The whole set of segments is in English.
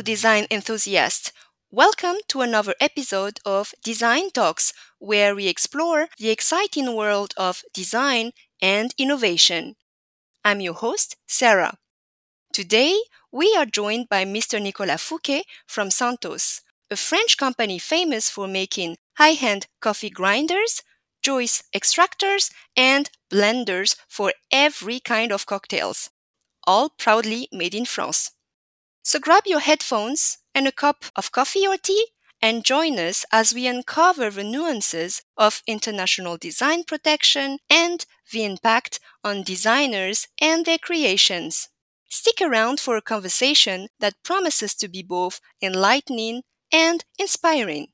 design enthusiasts. Welcome to another episode of Design Talks, where we explore the exciting world of design and innovation. I'm your host, Sarah. Today, we are joined by Mr. Nicolas Fouquet from Santos, a French company famous for making high-end coffee grinders, juice extractors, and blenders for every kind of cocktails, all proudly made in France. So grab your headphones and a cup of coffee or tea and join us as we uncover the nuances of international design protection and the impact on designers and their creations. Stick around for a conversation that promises to be both enlightening and inspiring.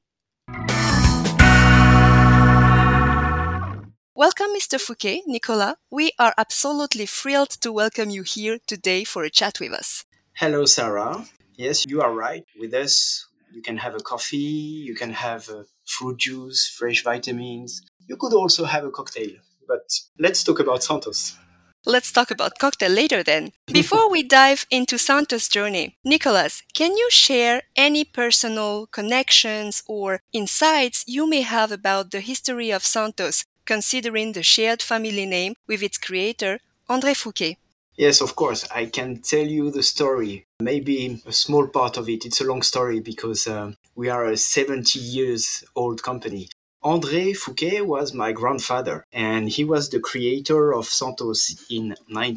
Welcome, Mr. Fouquet, Nicolas. We are absolutely thrilled to welcome you here today for a chat with us. Hello, Sarah. Yes, you are right. With us, you can have a coffee, you can have a fruit juice, fresh vitamins. You could also have a cocktail. But let's talk about Santos. Let's talk about cocktail later then. Before we dive into Santos' journey, Nicolas, can you share any personal connections or insights you may have about the history of Santos, considering the shared family name with its creator, André Fouquet? Yes, of course. I can tell you the story. Maybe a small part of it. It's a long story because we are a 70 years old company. André Fouquet was my grandfather, and he was the creator of Santos in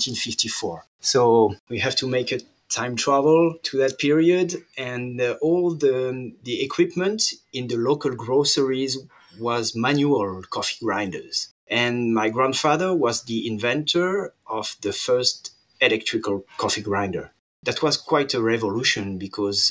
1954. So we have to make a time travel to that period, and all the equipment in the local groceries was manual coffee grinders. And my grandfather was the inventor of the first electrical coffee grinder. That was quite a revolution because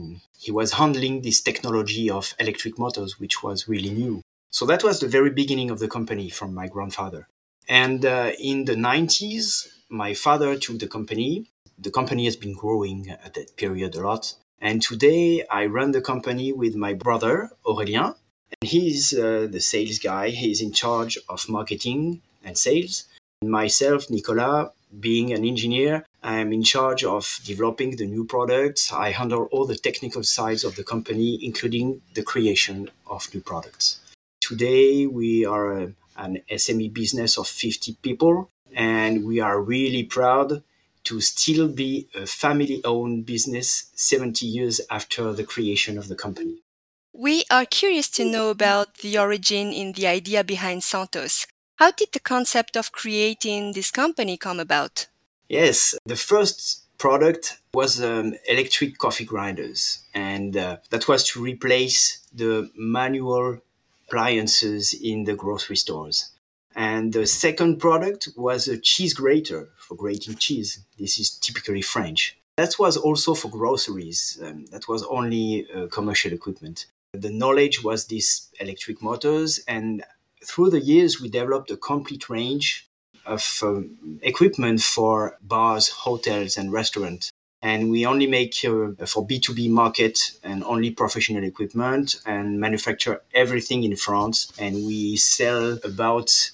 he was handling this technology of electric motors, which was really new. So that was the very beginning of the company from my grandfather. And in the 90s, my father took the company. The company has been growing at that period a lot. And today I run the company with my brother, Aurélien. And he's the sales guy. He's in charge of marketing and sales. And myself, Nicolas, being an engineer, I'm in charge of developing the new products. I handle all the technical sides of the company, including the creation of new products. Today, we are an SME business of 50 people, and we are really proud to still be a family-owned business 70 years after the creation of the company. We are curious to know about the origin in the idea behind Santos. How did the concept of creating this company come about? Yes, the first product was electric coffee grinders, and that was to replace the manual appliances in the grocery stores. And the second product was a cheese grater for grating cheese. This is typically French. That was also for groceries. That was only commercial equipment. The knowledge was these electric motors, and through the years, we developed a complete range of equipment for bars, hotels, and restaurants. And we only make for B2B market and only professional equipment and manufacture everything in France. And we sell about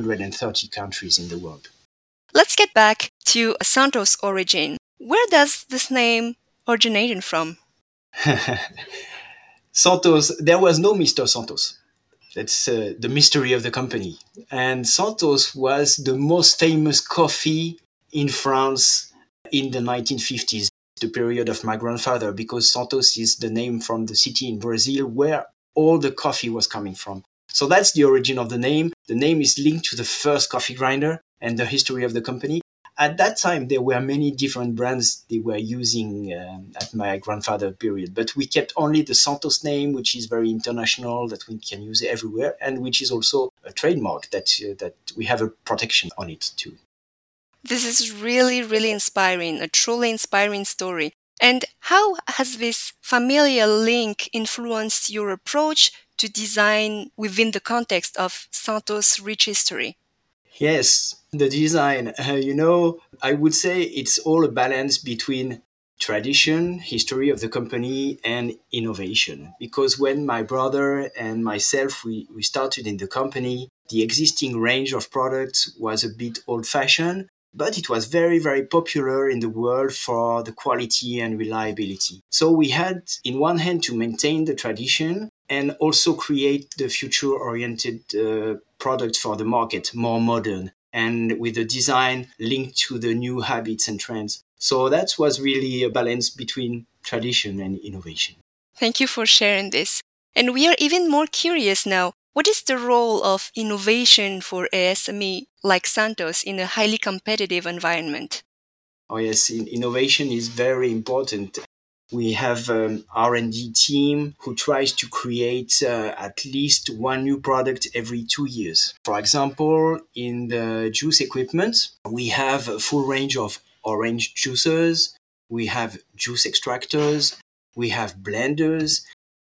130 countries in the world. Let's get back to Santos' origin. Where does this name originate from? Santos, there was no Mr. Santos. That's the mystery of the company. And Santos was the most famous coffee in France in the 1950s, the period of my grandfather, because Santos is the name from the city in Brazil where all the coffee was coming from. So that's the origin of the name. The name is linked to the first coffee grinder and the history of the company. At that time, there were many different brands they were using at my grandfather period, but we kept only the Santos name, which is very international, that we can use everywhere, and which is also a trademark that we have a protection on it too. This is really, really inspiring, a truly inspiring story. And how has this familial link influenced your approach to design within the context of Santos' rich history? Yes, the design, I would say it's all a balance between tradition, history of the company, and innovation. Because when my brother and myself, we started in the company, the existing range of products was a bit old fashioned. but it was very, very popular in the world for the quality and reliability. So we had, in one hand, to maintain the tradition and also create the future-oriented product for the market, more modern, and with a design linked to the new habits and trends. So that was really a balance between tradition and innovation. Thank you for sharing this. And we are even more curious now. What is the role of innovation for a SME like Santos in a highly competitive environment? Oh yes, innovation is very important. We have R&D team who tries to create at least one new product every 2 years. For example, in the juice equipment, we have a full range of orange juicers, we have juice extractors, we have blenders,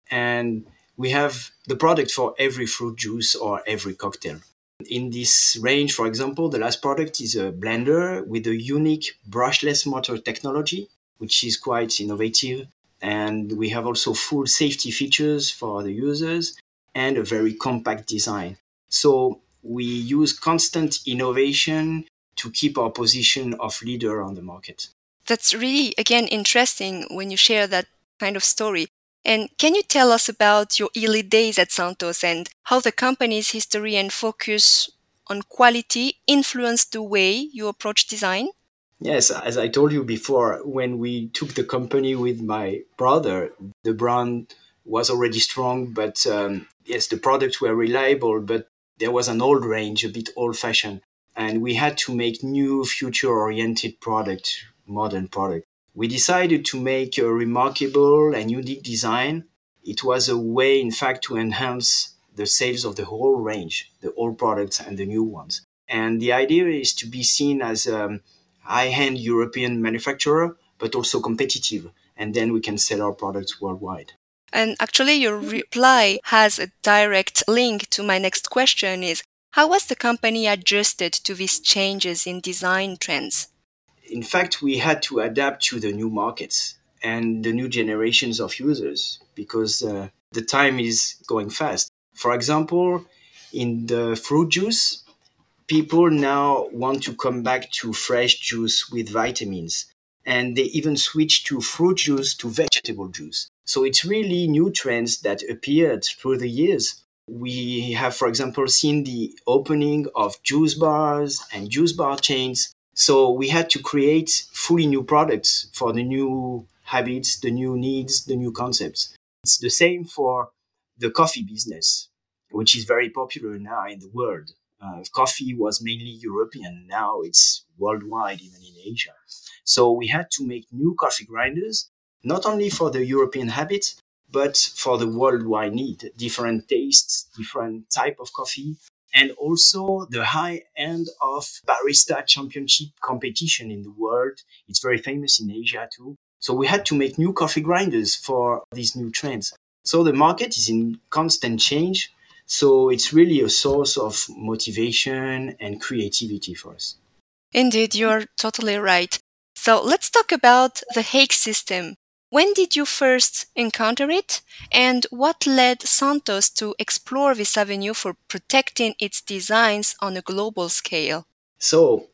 and we have the product for every fruit juice or every cocktail. In this range, for example, the last product is a blender with a unique brushless motor technology, which is quite innovative. And we have also full safety features for the users and a very compact design. So we use constant innovation to keep our position of leader on the market. That's really, again, interesting when you share that kind of story. And can you tell us about your early days at Santos and how the company's history and focus on quality influenced the way you approach design? Yes, as I told you before, when we took the company with my brother, the brand was already strong, but yes, the products were reliable, but there was an old range, a bit old fashioned, and we had to make new future oriented product, modern product. We decided to make a remarkable and unique design. It was a way, in fact, to enhance the sales of the whole range, the old products and the new ones. And the idea is to be seen as high-end European manufacturer, but also competitive. And then we can sell our products worldwide. And actually, your reply has a direct link to my next question is, how was the company adjusted to these changes in design trends? In fact, we had to adapt to the new markets and the new generations of users because the time is going fast. For example, in the fruit juice, people now want to come back to fresh juice with vitamins. And they even switch to fruit juice to vegetable juice. So it's really new trends that appeared through the years. We have, for example, seen the opening of juice bars and juice bar chains. So we had to create fully new products for the new habits, the new needs, the new concepts. It's the same for the coffee business, which is very popular now in the world. Coffee was mainly European. Now it's worldwide, even in Asia. So we had to make new coffee grinders, not only for the European habit, but for the worldwide need. Different tastes, different type of coffee, and also the high end of barista championship competition in the world. It's very famous in Asia too. So we had to make new coffee grinders for these new trends. So the market is in constant change. So it's really a source of motivation and creativity for us. Indeed, you're totally right. So let's talk about the Hague system. When did you first encounter it? And what led Santos to explore this avenue for protecting its designs on a global scale? So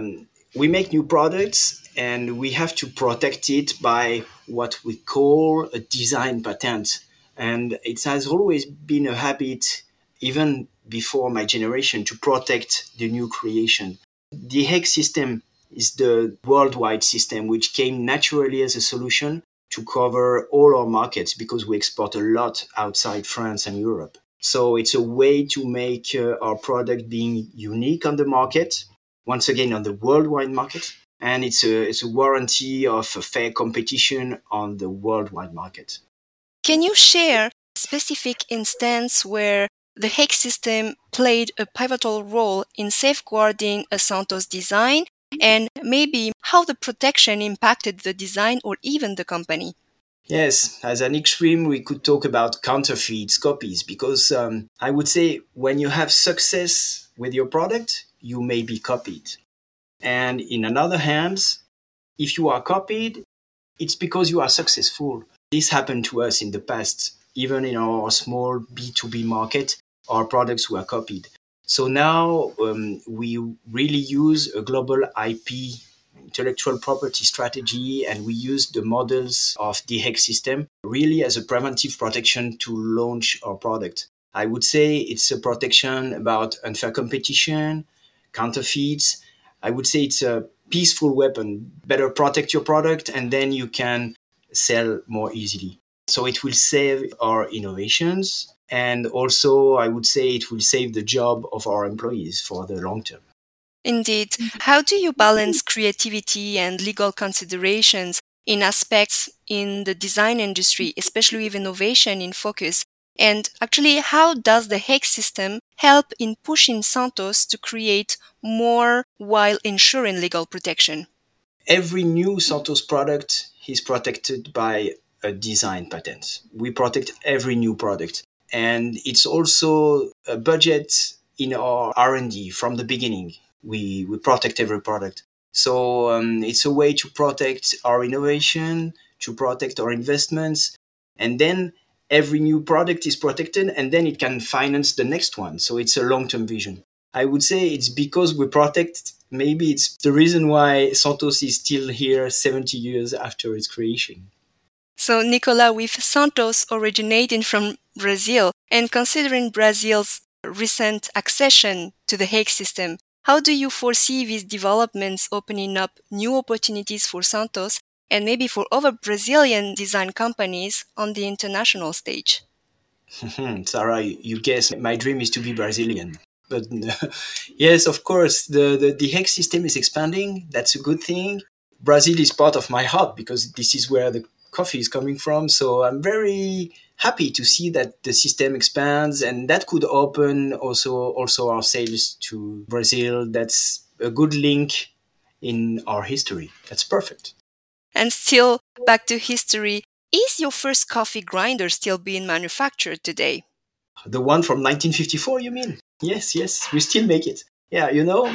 we make new products and we have to protect it by what we call a design patent. And it has always been a habit, even before my generation, to protect the new creation. The Hague system is the worldwide system which came naturally as a solution to cover all our markets because we export a lot outside France and Europe. So it's a way to make our product being unique on the market, once again on the worldwide market, and it's a warranty of a fair competition on the worldwide market. Can you share a specific instance where the Hague system played a pivotal role in safeguarding a Santos design and maybe how the protection impacted the design or even the company? Yes, as an extreme, we could talk about counterfeits, copies, because I would say when you have success with your product, you may be copied. And in another hands, if you are copied, it's because you are successful. This happened to us in the past. Even in our small B2B market, our products were copied. So now we really use a global IP, intellectual property strategy, and we use the models of the HEC system really as a preventive protection to launch our product. I would say it's a protection about unfair competition, counterfeits. I would say it's a peaceful weapon. Better protect your product and then you can sell more easily. So it will save our innovations. And also, I would say it will save the job of our employees for the long term. Indeed. How do you balance creativity and legal considerations in aspects in the design industry, especially with innovation in focus? And actually, how does the Hague system help in pushing Santos to create more while ensuring legal protection? Every new Santos product is protected by a design patent. We protect every new product. And it's also a budget in our R&D from the beginning. We protect every product. So it's a way to protect our innovation, to protect our investments, and then every new product is protected, and then it can finance the next one. So it's a long-term vision. I would say it's because we protect. Maybe it's the reason why Santos is still here 70 years after its creation. So, Nicola, with Santos originating from Brazil and considering Brazil's recent accession to the Hague system, how do you foresee these developments opening up new opportunities for Santos and maybe for other Brazilian design companies on the international stage? Sarah, you guess my dream is to be Brazilian. But yes, of course, the Hague system is expanding. That's a good thing. Brazil is part of my heart because this is where the coffee is coming from. So I'm very happy to see that the system expands and that could open also our sales to Brazil. That's a good link in our history. That's perfect. And still, back to history, is your first coffee grinder still being manufactured today? The one from 1954, you mean? Yes, yes, we still make it. Yeah,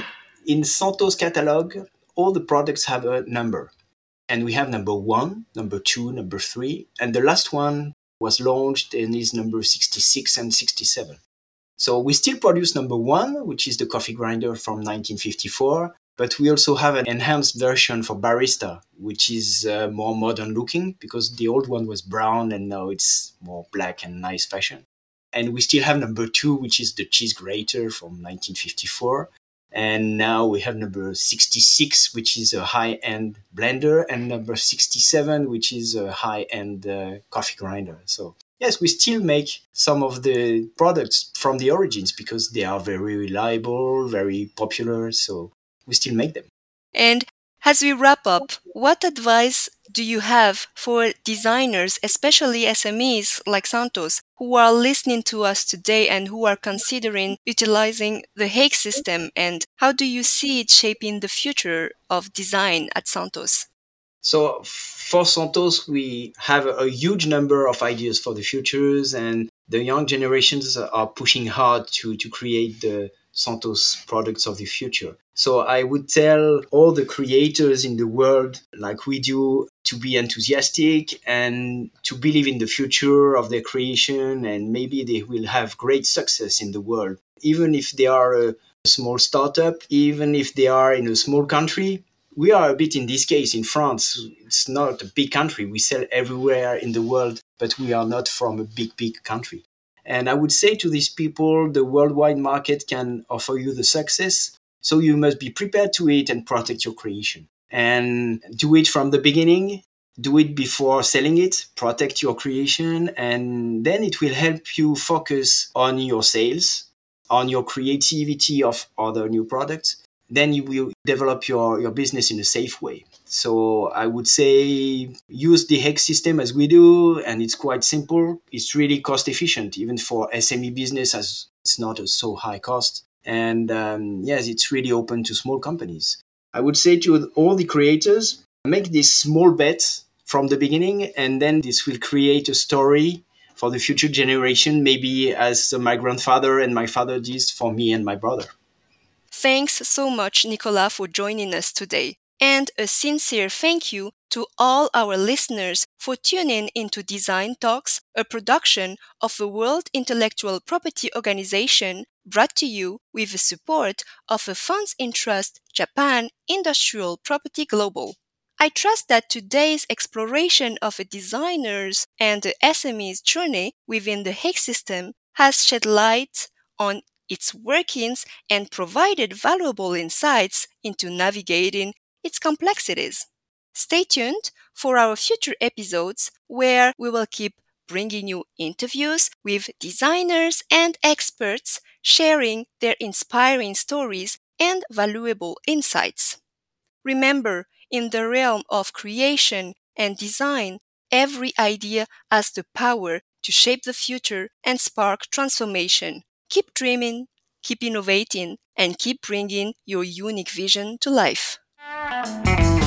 in Santos catalog, all the products have a number. And we have number one, number two, number three. And the last one was launched and is number 66 and 67. So we still produce number one, which is the coffee grinder from 1954. But we also have an enhanced version for barista, which is more modern looking because the old one was brown and now it's more black and nice fashion. And we still have number two, which is the cheese grater from 1954. And now we have number 66, which is a high end blender, and number 67, which is a high end coffee grinder. So, yes, we still make some of the products from the origins because they are very reliable, very popular. So, we still make them. And as we wrap up, what advice do you have for designers, especially SMEs like Santos, who are listening to us today and who are considering utilizing the Hague system? And how do you see it shaping the future of design at Santos? So for Santos, we have a huge number of ideas for the futures, and the young generations are pushing hard to create the Santos products of the future. So I would tell all the creators in the world, like we do, to be enthusiastic and to believe in the future of their creation, and maybe they will have great success in the world. Even if they are a small startup, even if they are in a small country, we are a bit in this case in France. It's not a big country. We sell everywhere in the world, but we are not from a big country. And I would say to these people, the worldwide market can offer you the success. So you must be prepared to it and protect your creation. And do it from the beginning. Do it before selling it. Protect your creation. And then it will help you focus on your sales, on your creativity of other new products. Then you will develop your business in a safe way. So I would say use the Hague system as we do, and it's quite simple. It's really cost efficient, even for SME business, as it's not a so high cost. And yes, it's really open to small companies. I would say to all the creators, make this small bet from the beginning, and then this will create a story for the future generation, maybe as my grandfather and my father did for me and my brother. Thanks so much, Nicola, for joining us today. And a sincere thank you to all our listeners for tuning into Design Talks, a production of the World Intellectual Property Organization brought to you with the support of a Funds in Trust Japan Industrial Property Global. I trust that today's exploration of a designer's and the SME's journey within the Higgs system has shed light on its workings and provided valuable insights into navigating its complexities. Stay tuned for our future episodes where we will keep bringing you interviews with designers and experts sharing their inspiring stories and valuable insights. Remember, in the realm of creation and design, every idea has the power to shape the future and spark transformation. Keep dreaming, keep innovating, and keep bringing your unique vision to life.